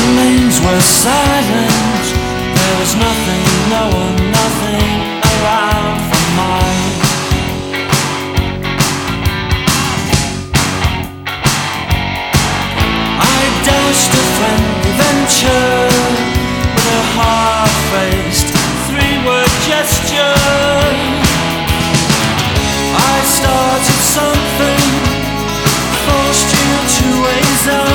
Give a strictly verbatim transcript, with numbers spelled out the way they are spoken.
lanes were silent. There was nothing, no one, nothing.